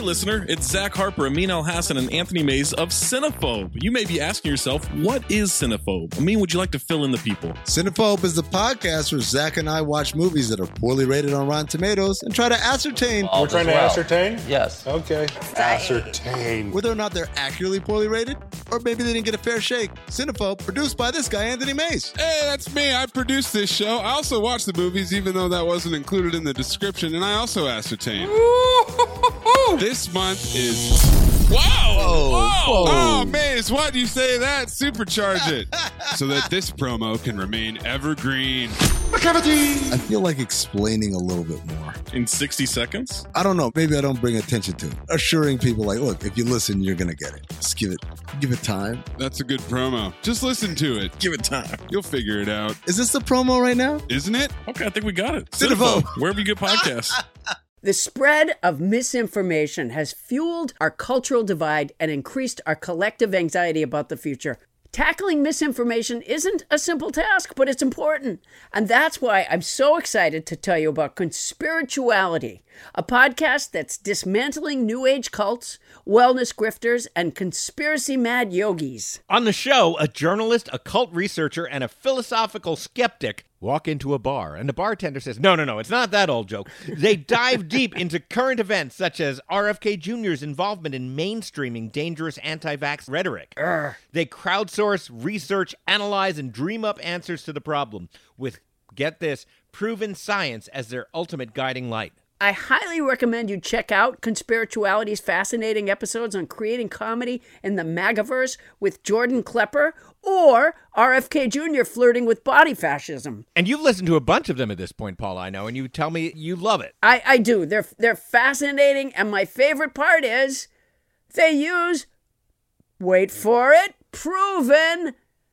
listener, it's Zach Harper, Amin Elhassan, and Anthony Mays of Cinephobe. You may be asking yourself, what is Cinephobe? Amin, would you like to fill in the people? Cinephobe is the podcast where Zach and I watch movies that are poorly rated on Rotten Tomatoes and try to ascertain... We're trying to ascertain? Yes. Okay. Ascertain. Whether or not they're accurately poorly rated, or maybe they didn't get a fair shake. Cinephobe, produced by this guy, Anthony Mays. Hey, that's me. I produced this show. I also watch the movies, even though that wasn't included in the description, and I also ascertain. This month is... Wow! Whoa. Oh, Maze, why do you say that? Supercharge it so that this promo can remain evergreen. I feel like explaining a little bit more. In 60 seconds? I don't know. Maybe I don't bring attention to it. Assuring people like, look, if you listen, you're going to get it. Just give it time. That's a good promo. Just listen to it. Give it time. You'll figure it out. Is this the promo right now? Isn't it? Okay, I think we got it. Cinephobe. Wherever you get podcasts. The spread of misinformation has fueled our cultural divide and increased our collective anxiety about the future. Tackling misinformation isn't a simple task, but it's important. And that's why I'm so excited to tell you about Conspirituality, a podcast that's dismantling New Age cults, wellness grifters, and conspiracy-mad yogis. On the show, a journalist, a cult researcher, and a philosophical skeptic walk into a bar, and the bartender says, no, it's not that old joke. They dive deep into current events such as RFK Jr.'s involvement in mainstreaming dangerous anti-vax rhetoric. They crowdsource, research, analyze, and dream up answers to the problem with, get this, proven science as their ultimate guiding light. I highly recommend you check out Conspirituality's fascinating episodes on creating comedy in the MAGAverse with Jordan Klepper or RFK Jr. flirting with body fascism. And you've listened to a bunch of them at this point, Paul, I know, and you tell me you love it. I do. They're fascinating, and my favorite part is they use, wait for it, proven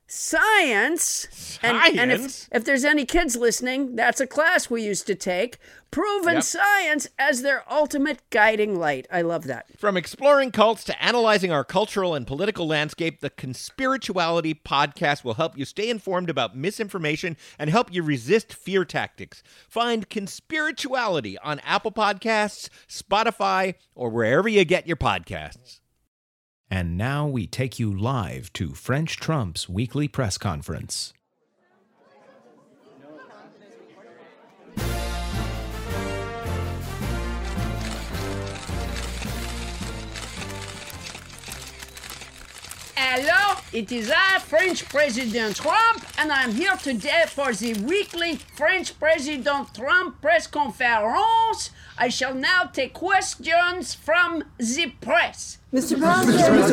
science. And if there's any kids listening, that's a class we used to take. Proven science as their ultimate guiding light. I love that. From exploring cults to analyzing our cultural and political landscape, the Conspirituality podcast will help you stay informed about misinformation and help you resist fear tactics. Find Conspirituality on Apple Podcasts, Spotify, or wherever you get your podcasts. And now we take you live to French Trump's weekly press conference. Hello, it is I, French President Trump, and I'm here today for the weekly French President Trump press conference. I shall now take questions from the press. Mr. President.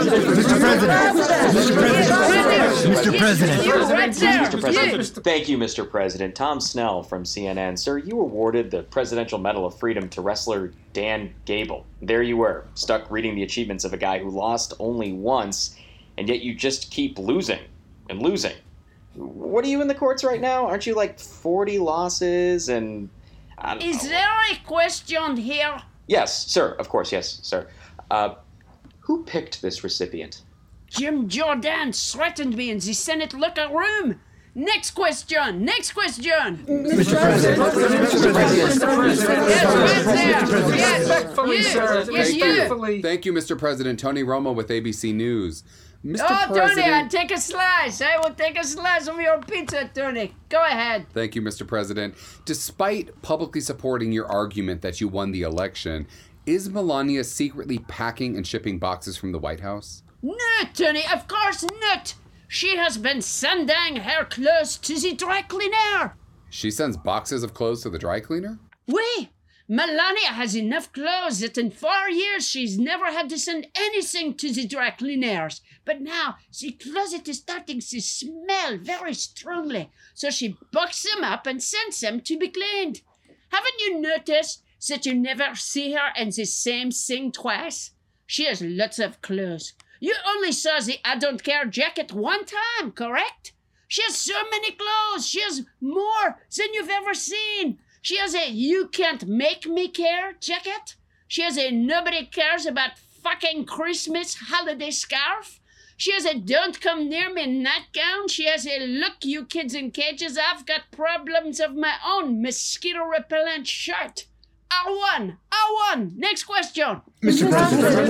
Mr. President. Thank you, Mr. President. Tom Snell from CNN. Sir, you awarded the Presidential Medal of Freedom to wrestler Dan Gable. There you were, stuck reading the achievements of a guy who lost only once, and yet you just keep losing and losing. What are you in the courts right now? Aren't you like 40 losses and... Is there a question here? Yes, sir. Of course, yes, sir. Who picked this recipient? Jim Jordan threatened me in the Senate locker room. Next question. Mr. President. Yes. Thank you, Mr. President. Tony Romo with ABC News. Tony, I'll take a slice. I will take a slice of your pizza, Tony. Go ahead. Thank you, Mr. President. Despite publicly supporting your argument that you won the election, is Melania secretly packing and shipping boxes from the White House? No, Tony, of course not. She has been sending her clothes to the dry cleaner. She sends boxes of clothes to the dry cleaner? Oui. Melania has enough clothes that in 4 years she's never had to send anything to the dry cleaners. But now the closet is starting to smell very strongly. So she boxes them up and sends them to be cleaned. Haven't you noticed that you never see her in the same thing twice? She has lots of clothes. You only saw the I don't care jacket one time, correct? She has so many clothes. She has more than you've ever seen. She has a you can't make me care jacket. She has a nobody cares about fucking Christmas holiday scarf. She has a don't come near me nightgown. She has a look you kids in cages, I've got problems of my own mosquito repellent shirt. R1, 4-1. Next question. Mr. President.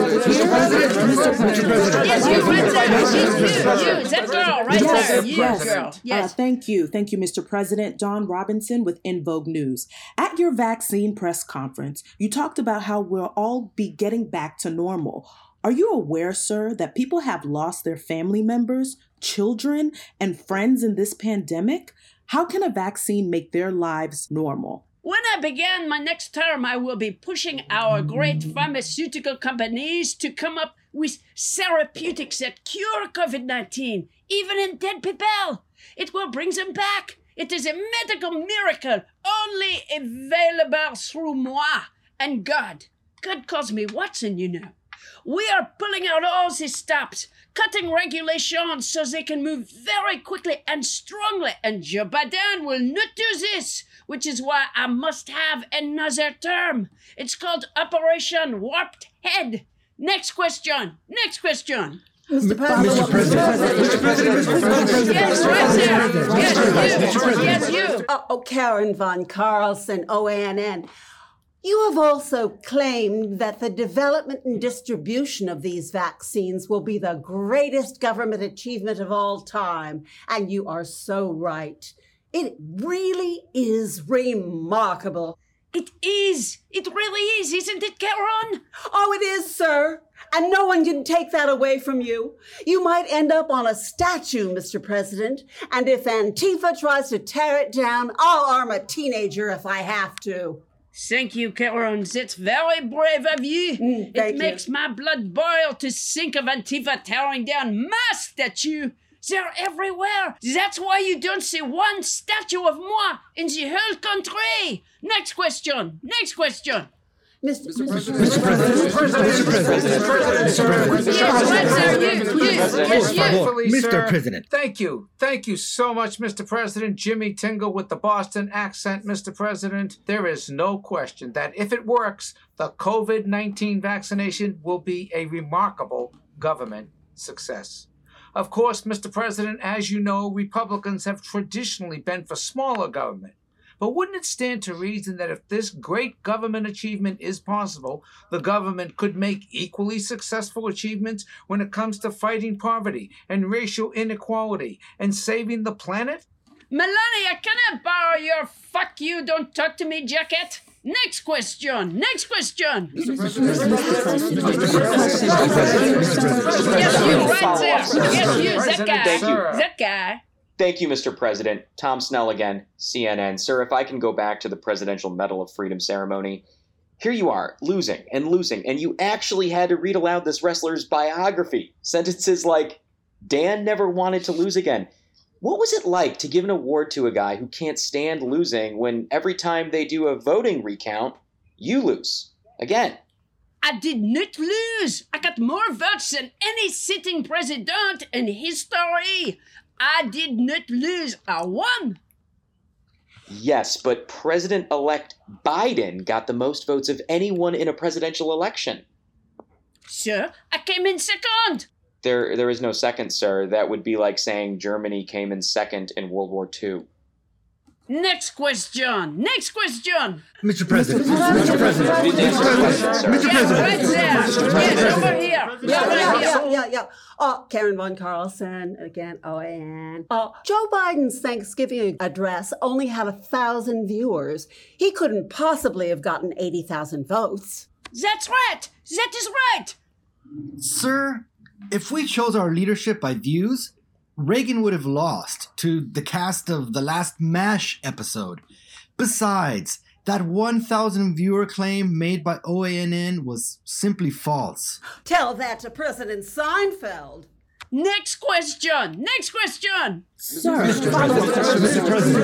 Yes, you right there. You, that girl right there. You, girl. Yes. Thank you, Mr. President. Dawn Robinson with In Vogue News. At your vaccine press conference, you talked about how we'll all be getting back to normal. Are you aware, sir, that people have lost their family members, children, and friends in this pandemic? How can a vaccine make their lives normal? When I begin my next term, I will be pushing our great pharmaceutical companies to come up with therapeutics that cure COVID-19, even in dead people. It will bring them back. It is a medical miracle only available through moi and God. God calls me Watson, you know. We are pulling out all these stops, cutting regulations so they can move very quickly and strongly. And Joe Biden will not do this, which is why I must have another term. It's called Operation Warped Head. Next question. Mr. President. Yes, right there. Yes, you. Karen von Carlson, OANN. You have also claimed that the development and distribution of these vaccines will be the greatest government achievement of all time. And you are so right. It really is remarkable. It is. It really is, isn't it, Karen? Oh, it is, sir. And no one can take that away from you. You might end up on a statue, Mr. President. And if Antifa tries to tear it down, I'll arm a teenager if I have to. Thank you, Karen. That's very brave of you. It makes my blood boil to think of Antifa tearing down my statue. They're everywhere. That's why you don't see one statue of moi in the whole country. Next question. Mr. President. Mr. President. Thank you. Thank you so much, Mr. President. Jimmy Tingle with the Boston accent, Mr. President. There is no question that if it works, the COVID-19 vaccination will be a remarkable government success. Of course, Mr. President, as you know, Republicans have traditionally been for smaller government. But wouldn't it stand to reason that if this great government achievement is possible, the government could make equally successful achievements when it comes to fighting poverty and racial inequality and saving the planet? Melania, can I borrow your fuck you, don't talk to me jacket? Next question. Mr. President. Yes, you, right there. Yes, you, Thank you. That guy. Thank you, Mr. President. Tom Snell again, CNN. Sir, if I can go back to the Presidential Medal of Freedom ceremony. Here you are, losing, and you actually had to read aloud this wrestler's biography. Sentences like, Dan never wanted to lose again. What was it like to give an award to a guy who can't stand losing when every time they do a voting recount, you lose? Again. I did not lose. I got more votes than any sitting president in history. I did not lose. I won. Yes, but President-elect Biden got the most votes of anyone in a presidential election. Sir, I came in second. There is no second, sir. That would be like saying Germany came in second in World War II. Next question. Mr. President. Right there. Yes, over here. Yeah. Karen von Carlson, again, OAN. Joe Biden's Thanksgiving address only had 1,000 viewers. He couldn't possibly have gotten 80,000 votes. That's right. That is right. Sir, if we chose our leadership by views, Reagan would have lost to the cast of the last MASH episode. Besides, that 1,000 viewer claim made by OANN was simply false. Tell that to President Seinfeld. Next question. Sir. Mr. President.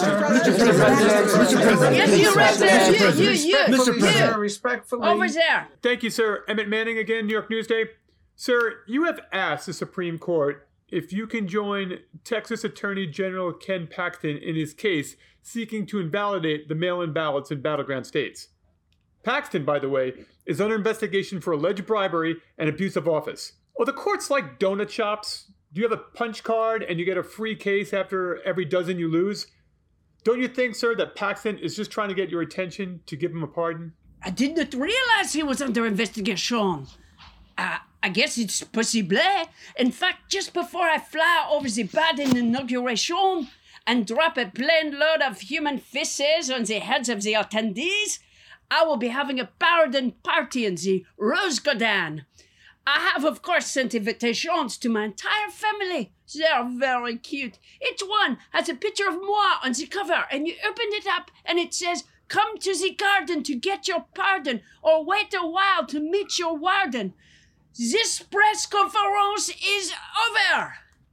Yes, you right there. You. Mr. President. Respectfully. Over there. Thank you, sir. Emmett Manning again, New York Newsday. Sir, you have asked the Supreme Court if you can join Texas Attorney General Ken Paxton in his case seeking to invalidate the mail-in ballots in battleground states. Paxton, by the way, is under investigation for alleged bribery and abuse of office. Are the courts like donut shops? Do you have a punch card and you get a free case after every dozen you lose? Don't you think, sir, that Paxton is just trying to get your attention to give him a pardon? I did not realize he was under investigation. I guess it's possible. In fact, just before I fly over the Biden inauguration and drop a plane load of human feces on the heads of the attendees, I will be having a pardon party in the Rose Garden. I have, of course, sent invitations to my entire family. They're very cute. Each one has a picture of moi on the cover, and you open it up, and it says, "Come to the garden to get your pardon, or wait a while to meet your warden." This press conference is over.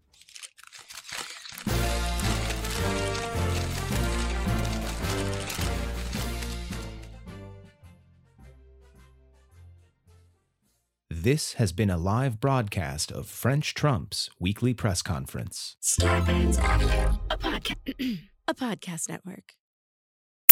This has been a live broadcast of French Trump's weekly press conference. Scarpins Avenue, a podcast network.